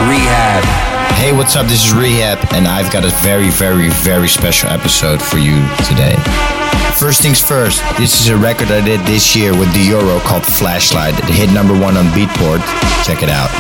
Rehab. Hey, what's up? This is Rehab, and I've got a very, very, very special episode for you today. First things first, this is a record I did this year with the Euro called Flashlight. It hit number 1 on Beatport. Check it out.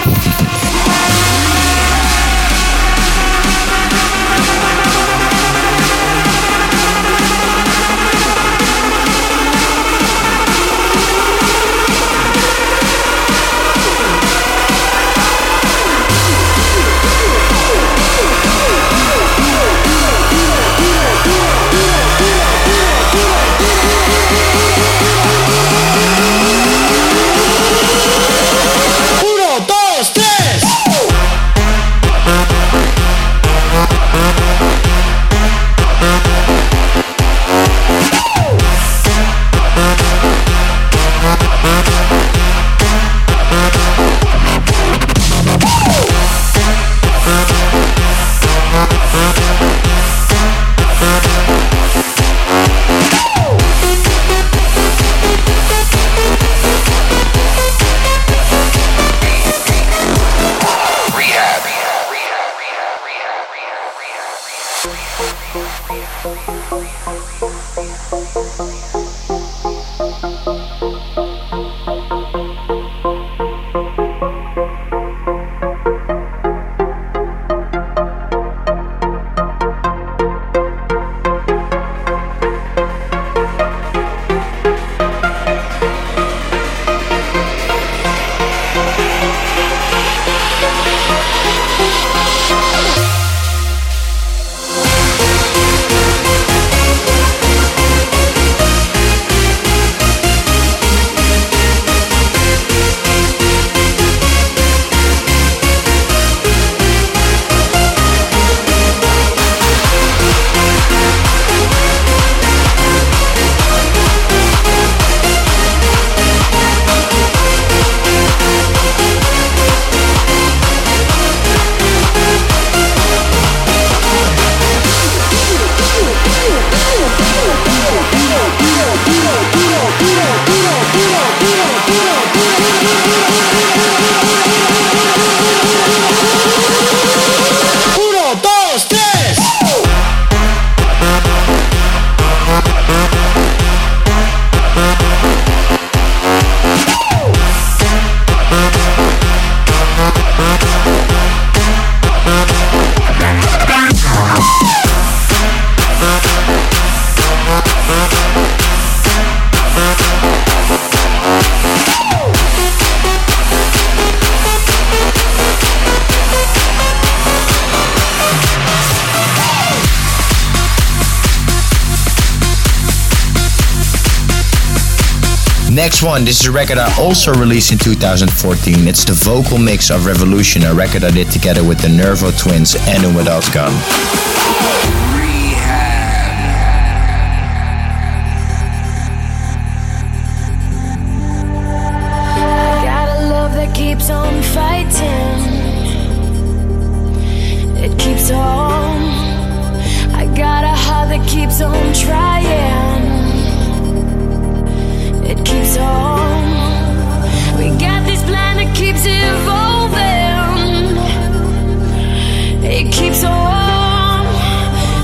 Next one, this is a record I also released in 2014. It's the vocal mix of Revolution, a record I did together with the Nervo Twins and Without Gun. Keeps on fighting, it keeps on. I got a heart that keeps on trying, it keeps on. We got this plan that keeps evolving, it keeps on.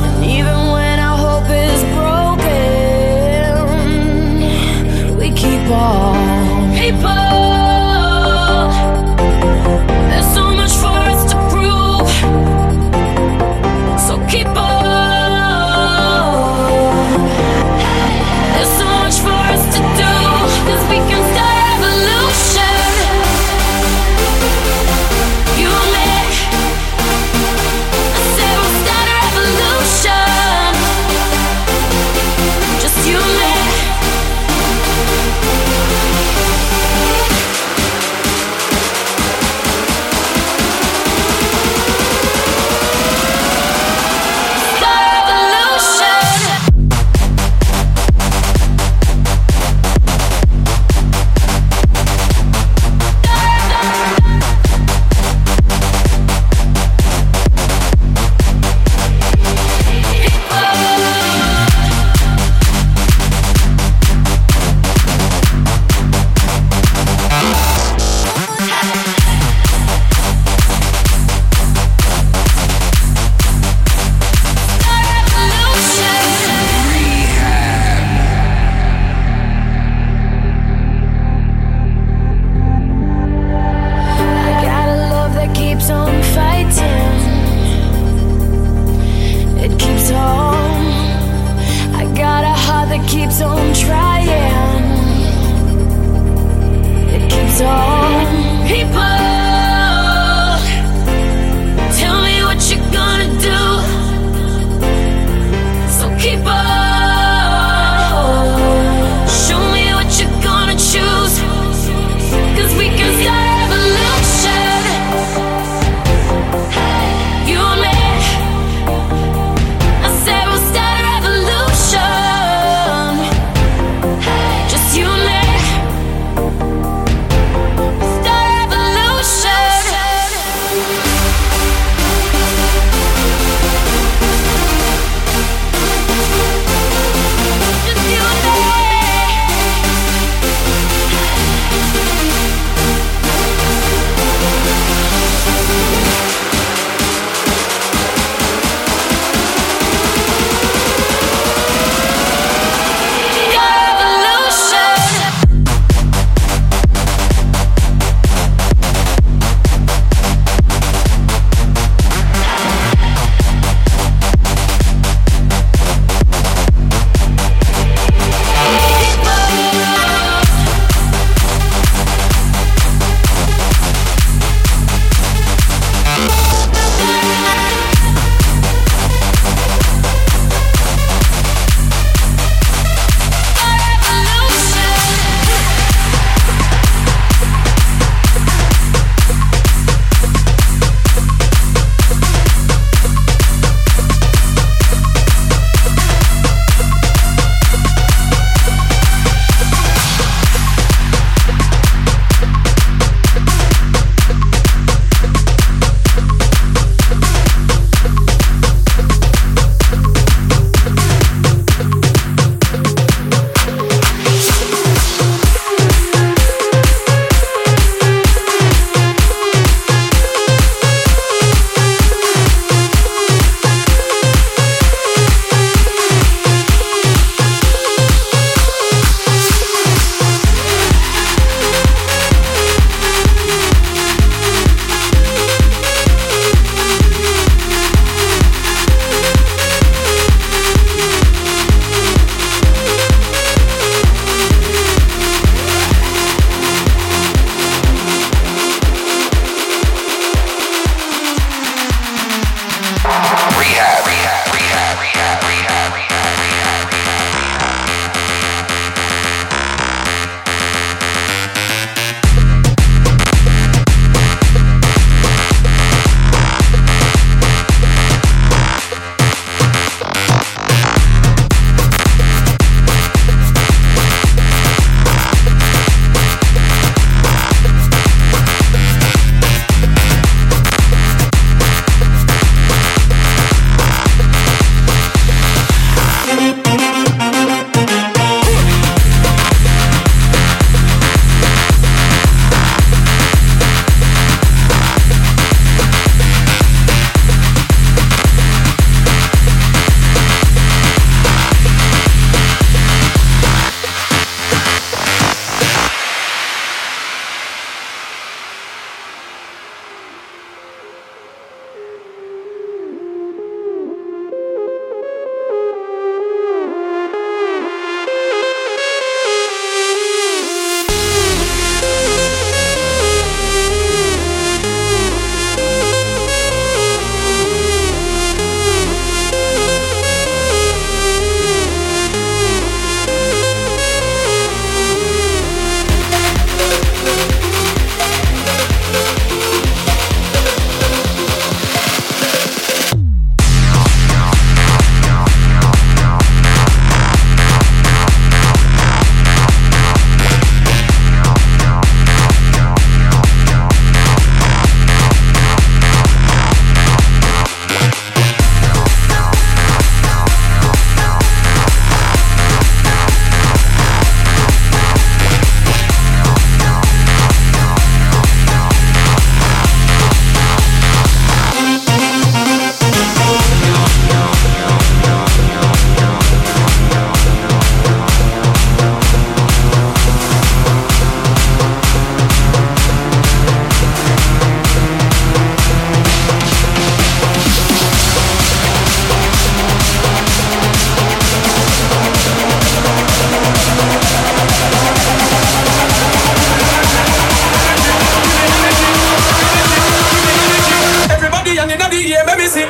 and inna the ear, let me see.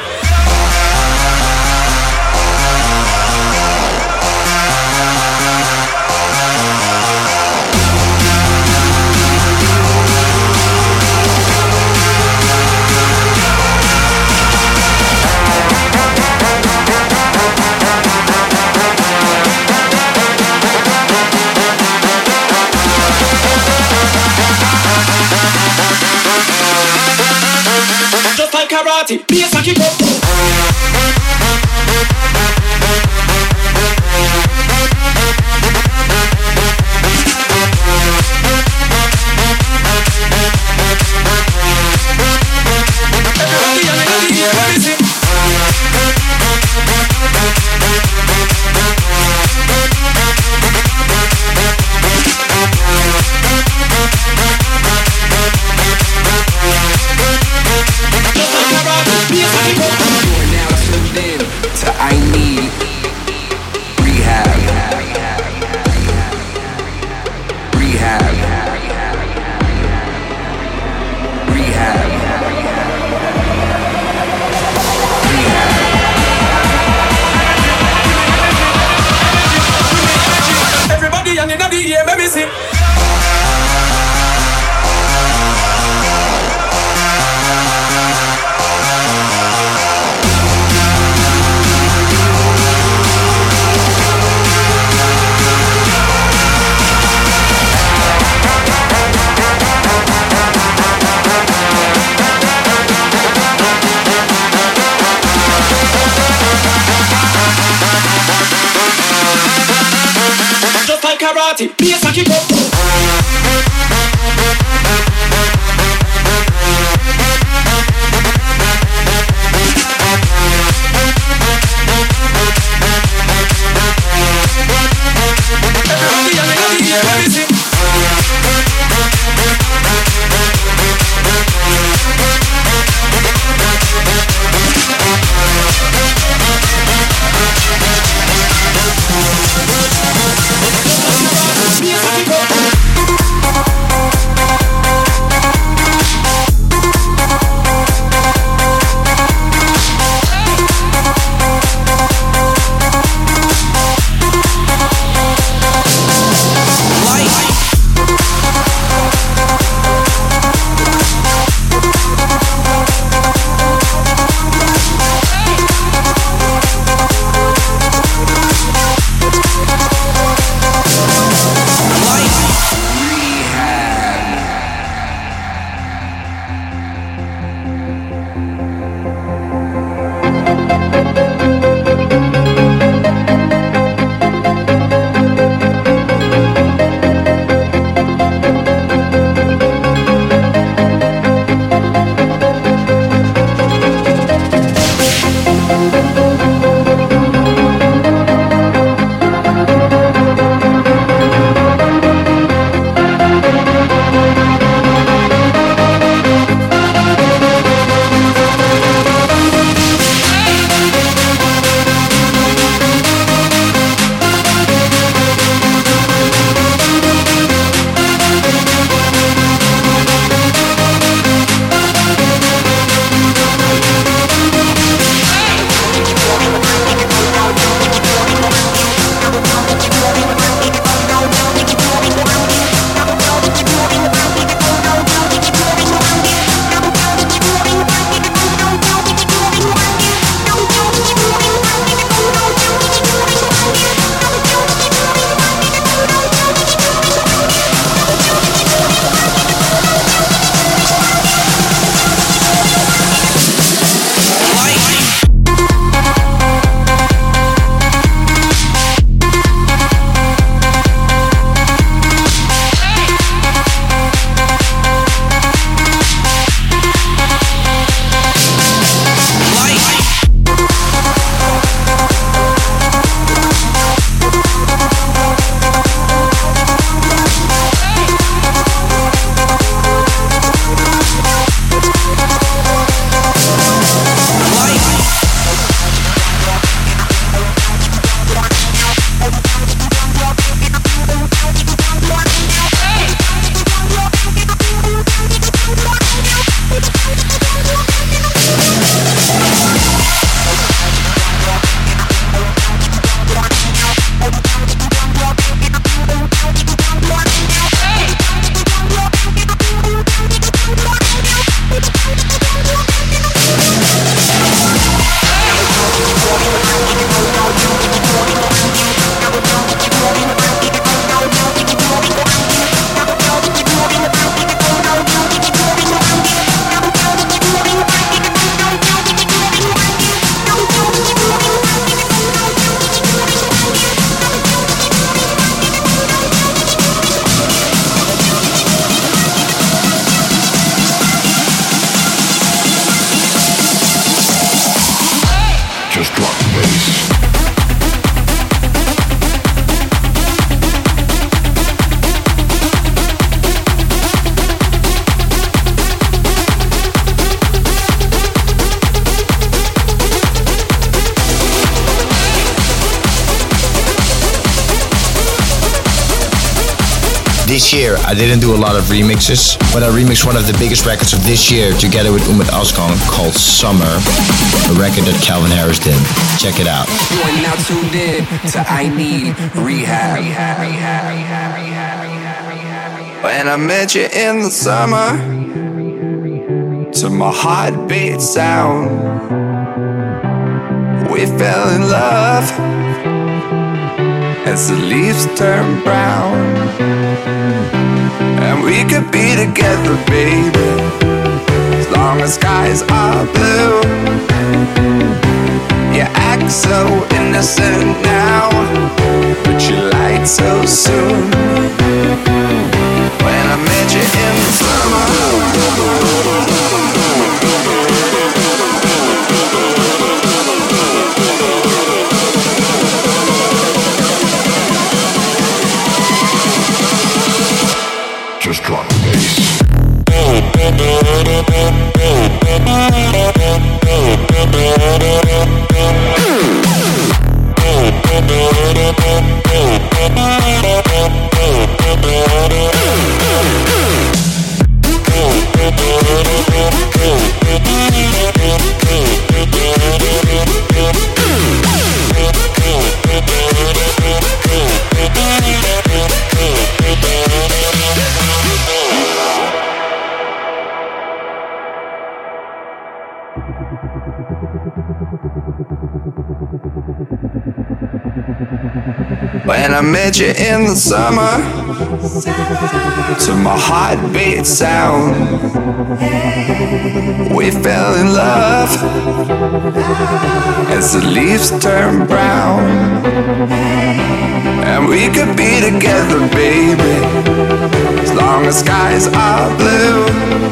Just like karate, bass and kick up. Everybody and in the ear, let me see. You are now tuned in to I Need Rehab. Rehab. Rehab. Rehab. Everybody and inna the ear, let me see. Just like karate, bass and kick up. Everybody and inna the ear, let me see. Bass and kick up. This year, I didn't do a lot of remixes, but I remixed one of the biggest records of this year together with Umut Özkan called Summer, a record that Calvin Harris did. Check it out. You are now tuned in to I Need Rehab. When I met you in the summer, to my heartbeat sound, we fell in love as the leaves turn brown. And we could be together, baby, as long as skies are blue. You act so innocent now, but you lied so soon. When I met you in the summer, just drop the bass. when I met you in the summer, to my heartbeat sound, we fell in love as the leaves turn brown. And we could be together, baby, as long as skies are blue.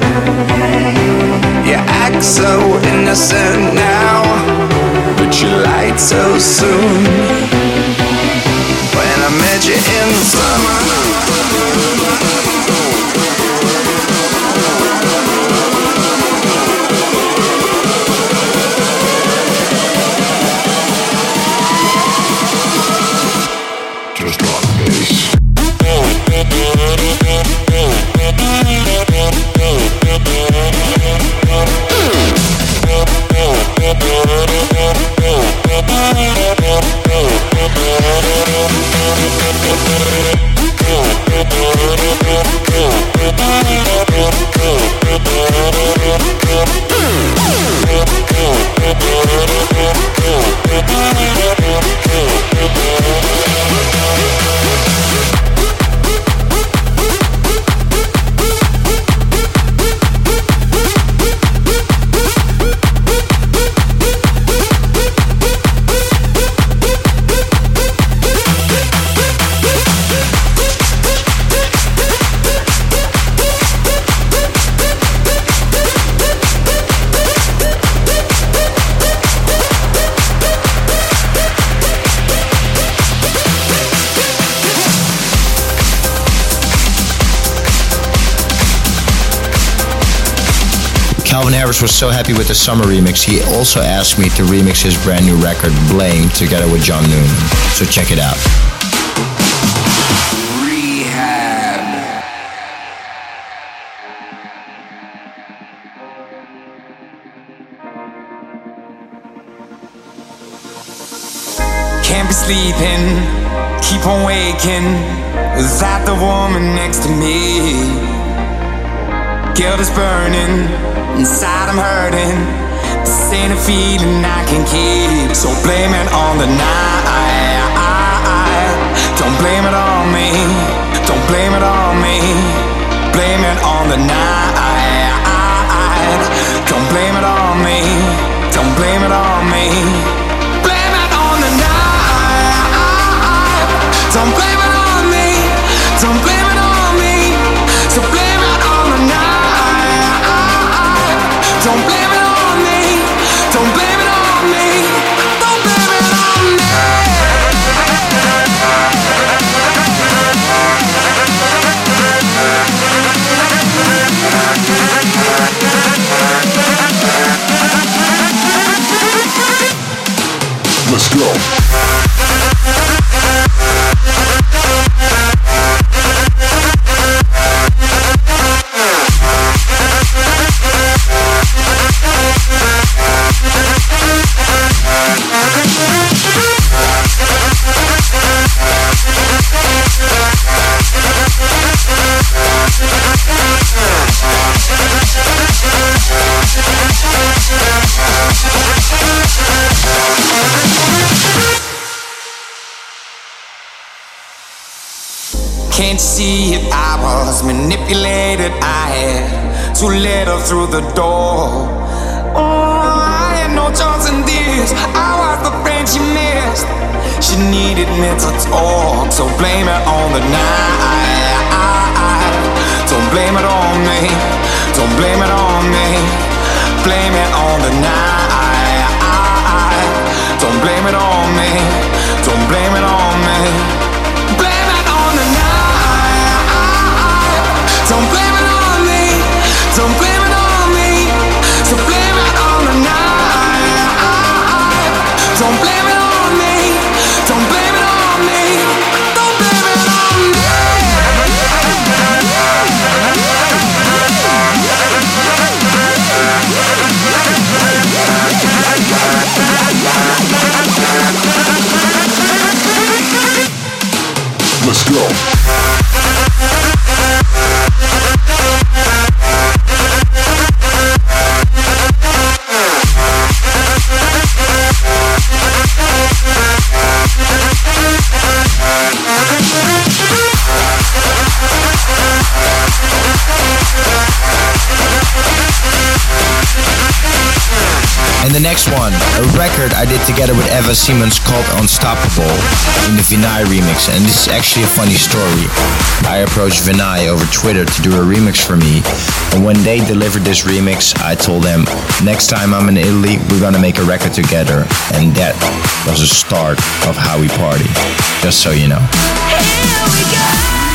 You act so innocent now, but you lied so soon. When I met you in the summer, Just drop the bass. Calvin Harris was so happy with the summer remix, he also asked me to remix his brand new record, Blame, together with John Newman. So check it out. Rehab. Can't be sleeping, keep on waking without the woman next to me. Guilt is burning, inside I'm hurting. This ain't a feeling I can keep. So blame it on the night. Don't blame it on me. Don't blame it on me. Blame it on the night. Don't blame it on me. Don't blame it on me. Blame it on the night. Don't blame it on me. Don't blame it on me. So blame it on the night. Don't blame it on me. Don't blame it on me. Don't blame it on me. Let's go. manipulated. I had to let her through the door. Oh, I had no choice in this. I was the friend she missed. She needed me to talk, so blame it on the night. Don't blame it on me. Don't blame it on me. Blame it on the night. Don't blame it on me. Don't blame it on me. Blame it on the night. Don't blame it on me. Don't blame it on me. So blame it on the night. Don't blame it on me. Don't blame it on me. Don't blame it on me. Let's go. And the next one, a record I did together with Eva Siemens called Unstoppable in the Vinay remix. And this is actually a funny story. I approached Vinay over Twitter to do a remix for me. And when they delivered this remix, I told them, next time I'm in Italy, we're gonna make a record together. And that was the start of How We Party. Just so you know. Here we go.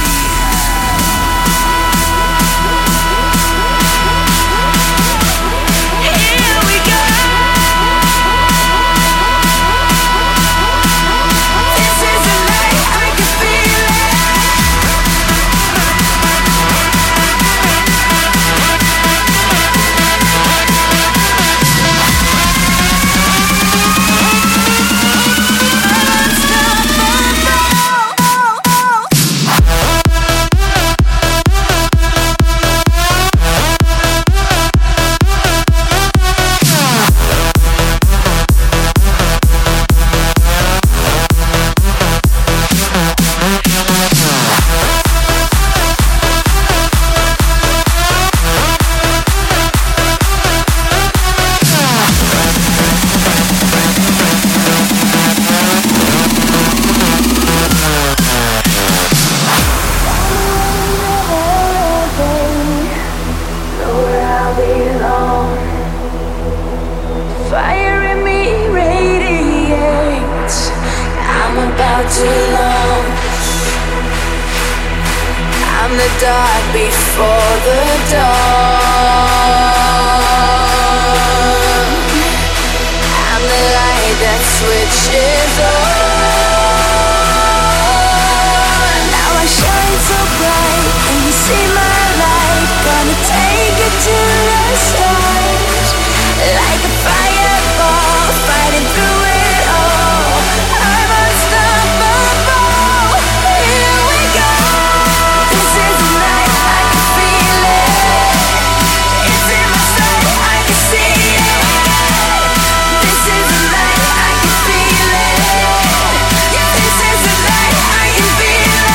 Dark before the dawn. I'm the light that switches on. Now I shine so bright, and you see my light. Gonna take it to the stars, like a fireball, fighting through it all. I'm unstoppable. Here we go. This is the night, I can feel it. It's in my sight, I can see it. This is the night, I can feel it. This is the night, I can feel it.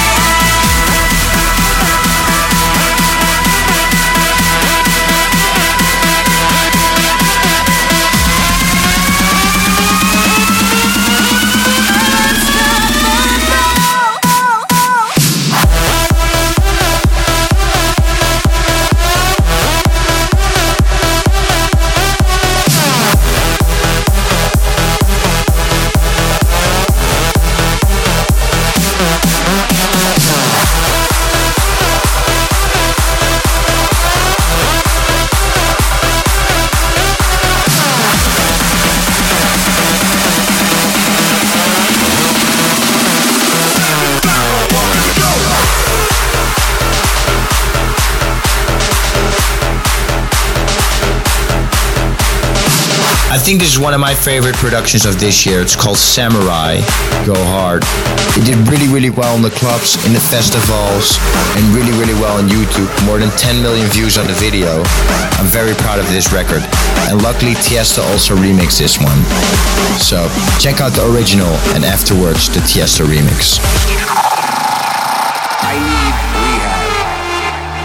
I think this is one of my favorite productions of this year. It's called Samurai, Go Hard. It did really, really well in the clubs, in the festivals, and really, really well on YouTube. More than 10 million views on the video. I'm very proud of this record. And luckily Tiesto also remixed this one. So check out the original and afterwards the Tiesto remix. I need rehab.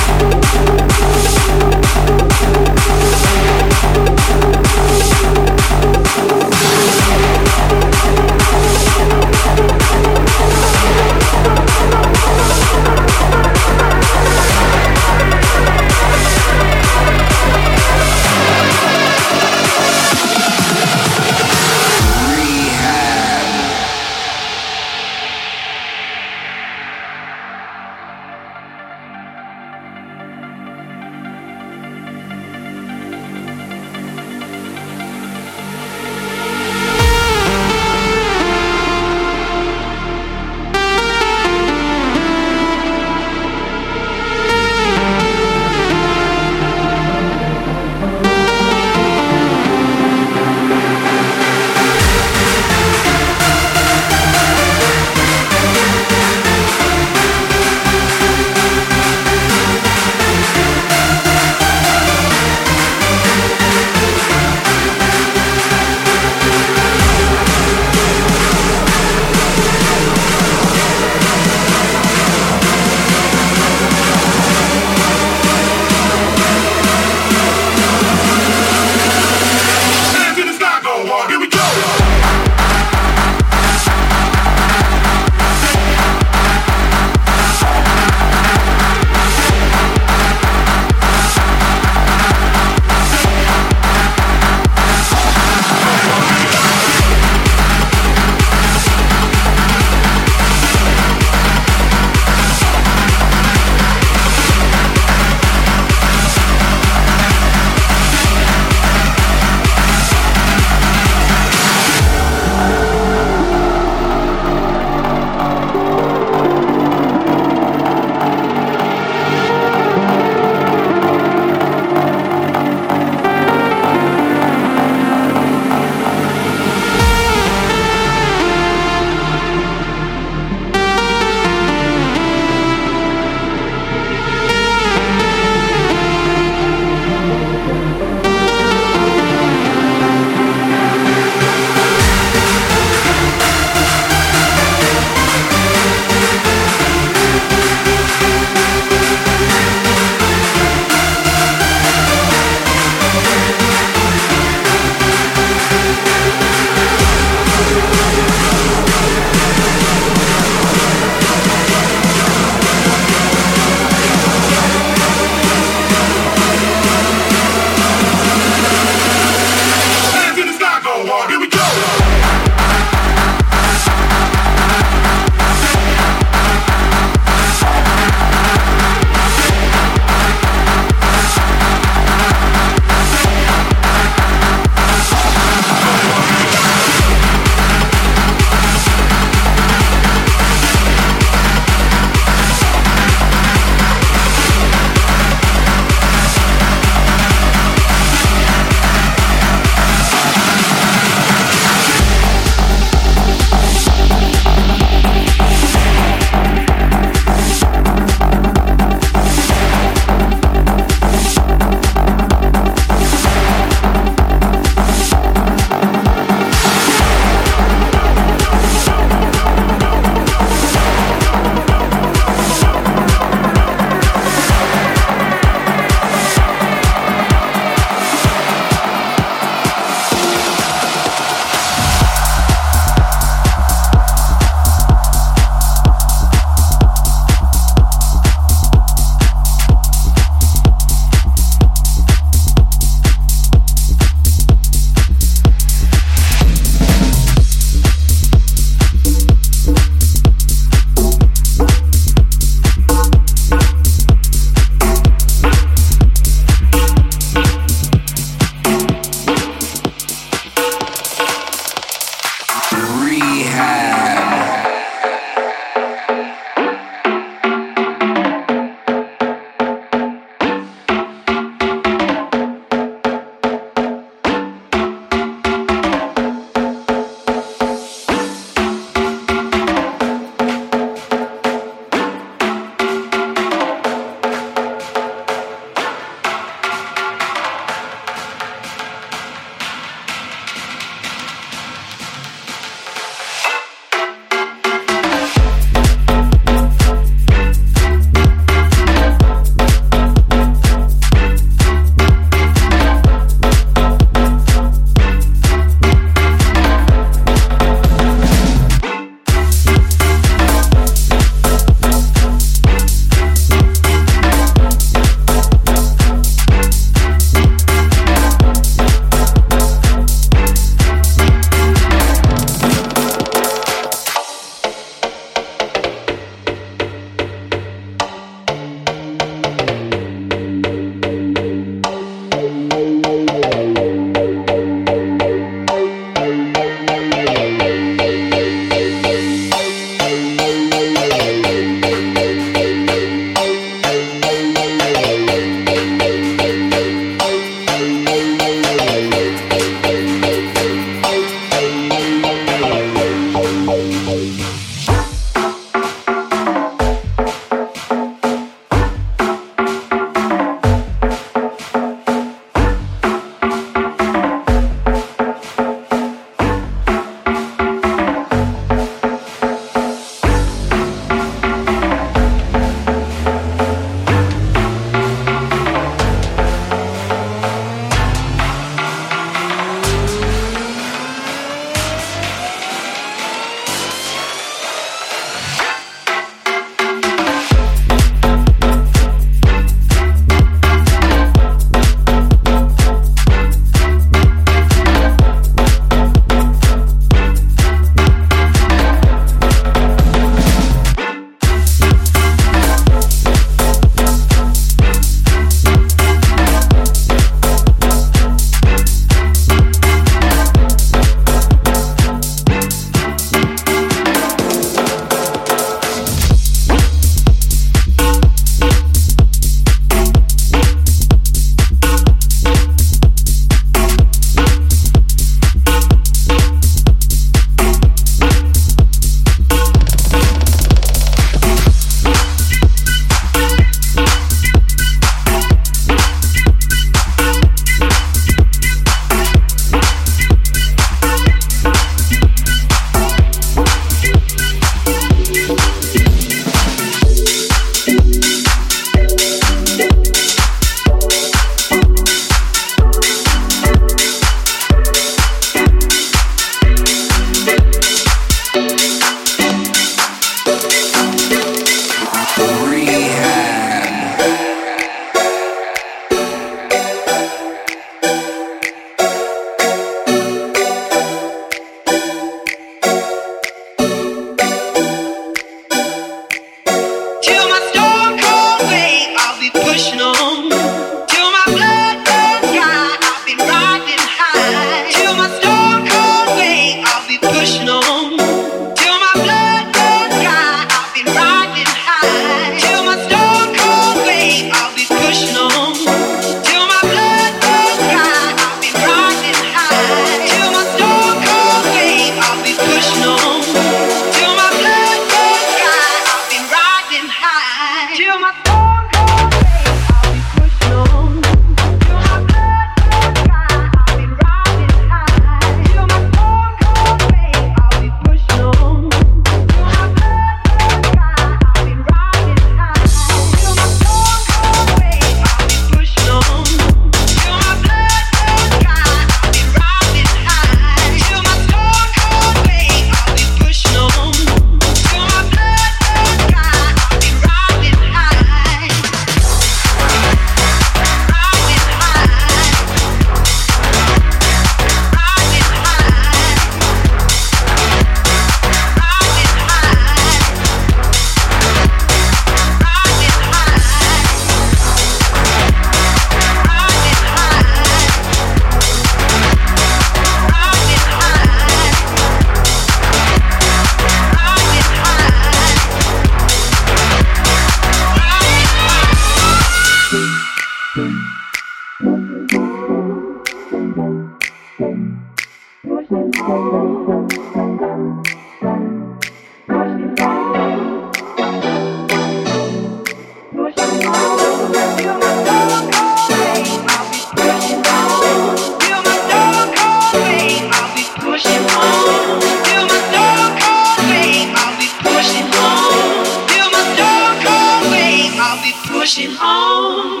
Pushing home.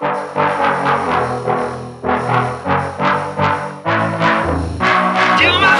Do my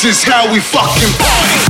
is how we fucking party.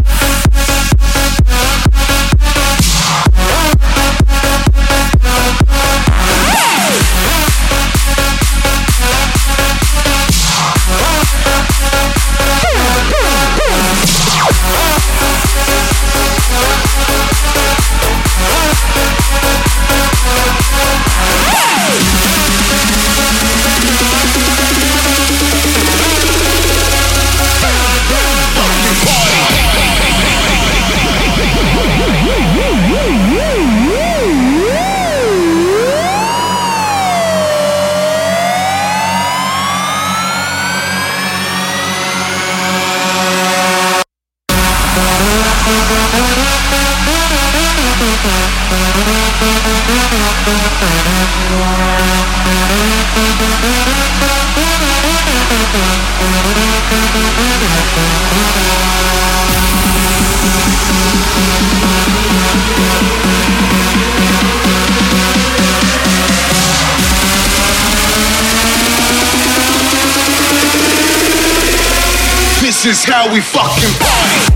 This is how we fucking party.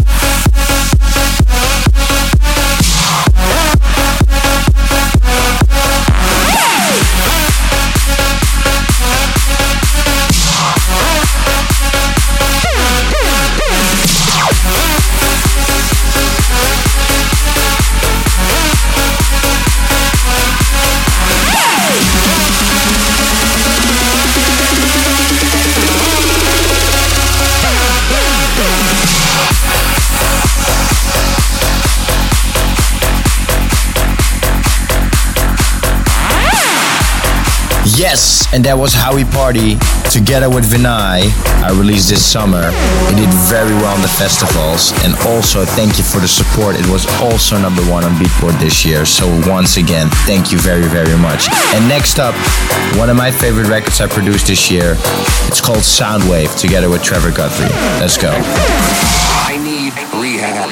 Yes, and that was How We Party together with Vinay. I released this summer. It did very well on the festivals, and also thank you for the support. It was also #1 on Beatport this year, so once again, thank you very, very much. And next up, one of my favorite records I produced this year. It's called Soundwave together with Trevor Guthrie. Let's go. I need rehab.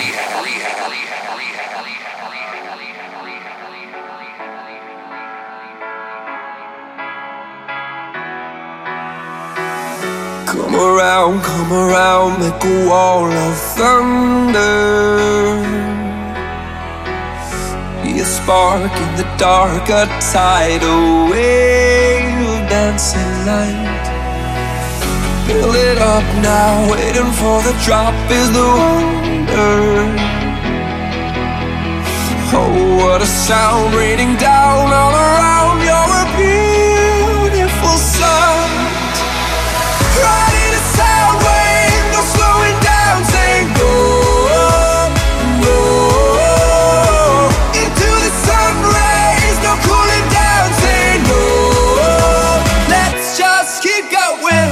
Come around, make a wall of thunder. Be a spark in the dark, a tidal wave of dancing light. Build it up now, waiting for the drop is the wonder. Oh, what a sound raining down all around. You're a beautiful sight. Riding a sound wave, no slowing down, saying go, go. Into the sun rays, no cooling down, saying no. Let's just keep going.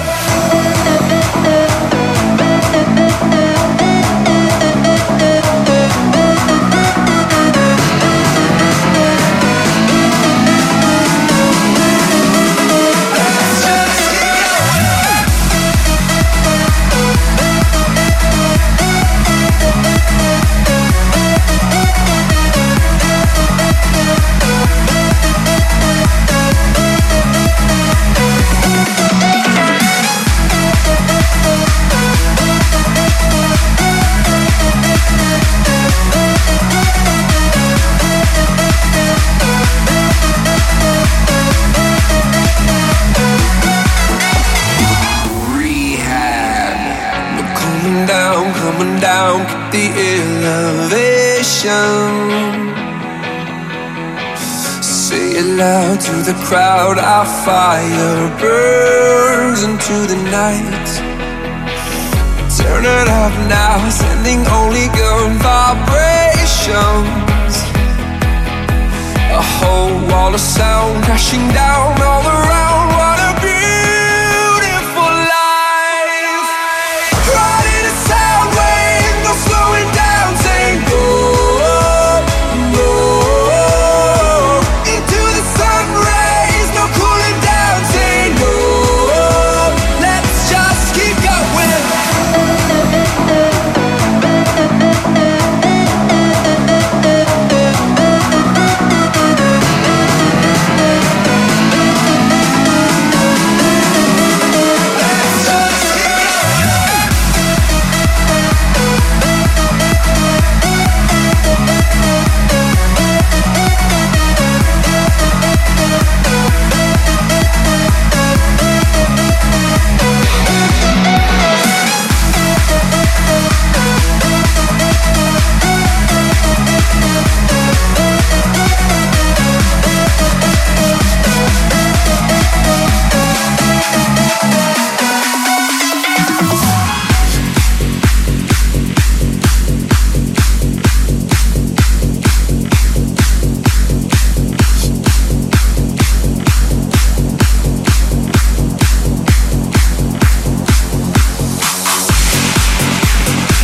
Down, keep the elevation. Say it loud to the crowd. Our fire burns into the night. Turn it up now, sending only good vibrations. A whole wall of sound crashing down all around. What a beautiful life. Riding a sound wave, no slowing down, saying go, go. Into the sun rays, no cooling down, saying no. Let's just keep going.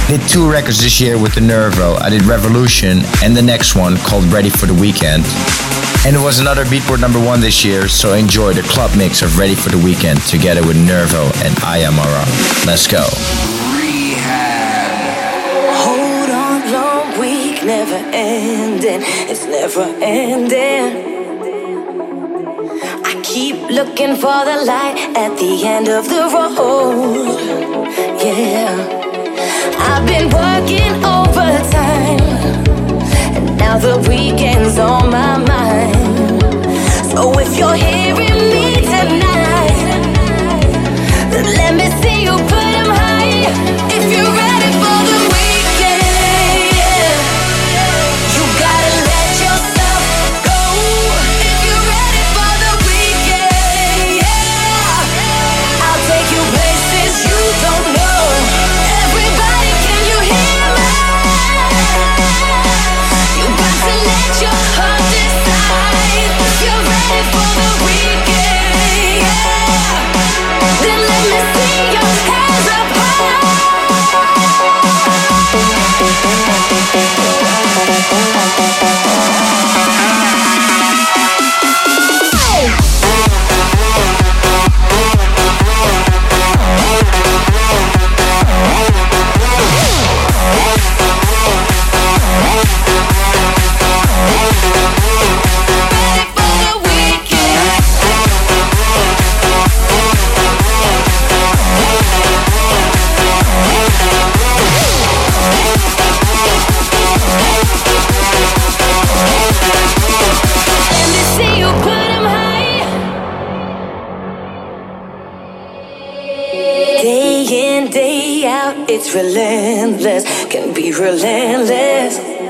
Did 2 records this year with the Nervo. I did Revolution and the next one called Ready for the Weekend. And it was another Beatport #1 this year, so enjoy the club mix of Ready for the Weekend together with Nervo and Ayamara. Let's go. Hold on, long week, never ending. It's never ending. I keep looking for the light at the end of the road. Yeah, I've been working overtime, and now the weekend's on my mind. So if you're hearing me tonight, then let me see you put 'em high. If you're ready for the weekend, you gotta let yourself go. If you're ready for the weekend, yeah, I'll take you places you don't know. Everybody, can you hear me? You got to let your heart decide. If you're ready for the weekend, yeah, then let me see your hands up high. It's relentless, can be relentless.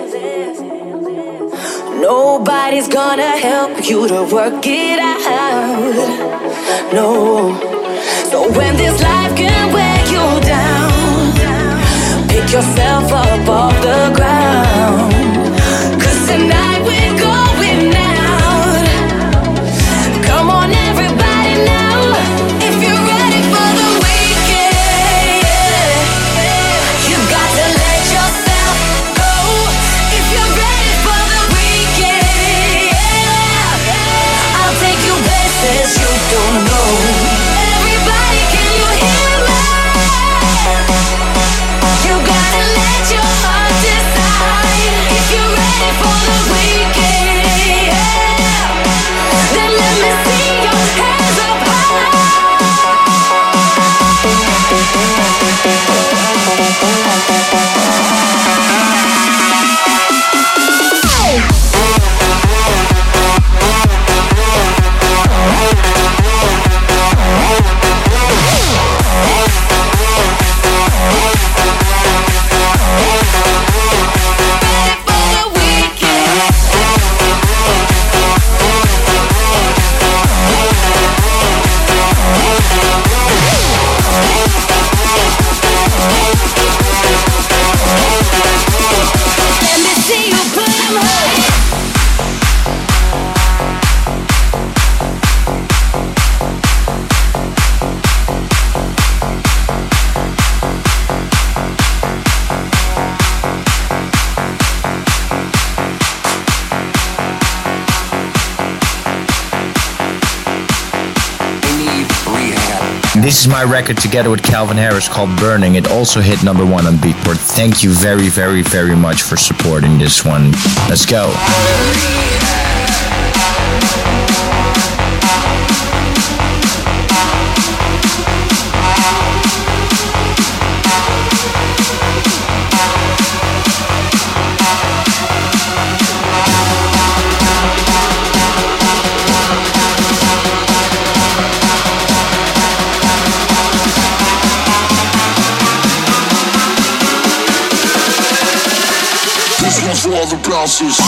Nobody's gonna help you to work it out. No. So when this life can wear you down, pick yourself up off the ground. 'Cause tonight we're going out. Come on everybody now. If you're ready for the weekend, you got to let yourself go. If you're ready for the weekend, I'll take you places you don't know. Everybody, can you hear me? You gotta let your heart decide. If you're ready for the weekend, then let me see your hands up high. This is my record together with Calvin Harris called Burning. It also hit #1 on Beatport. Thank you very, very, very much for supporting this one. Let's go. This one's for all the bouncers.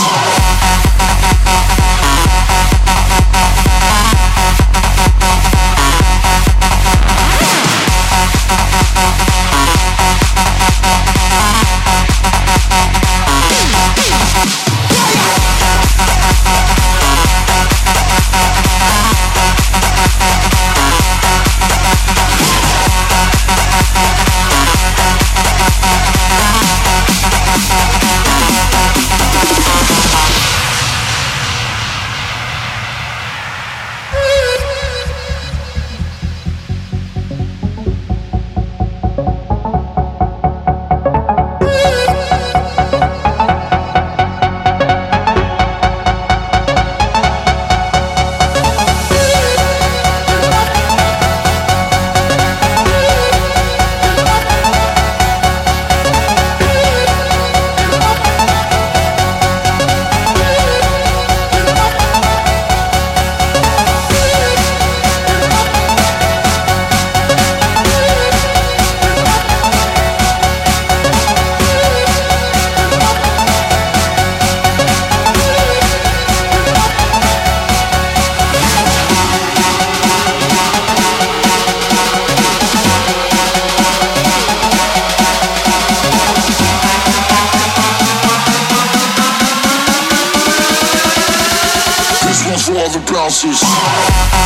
bouncers.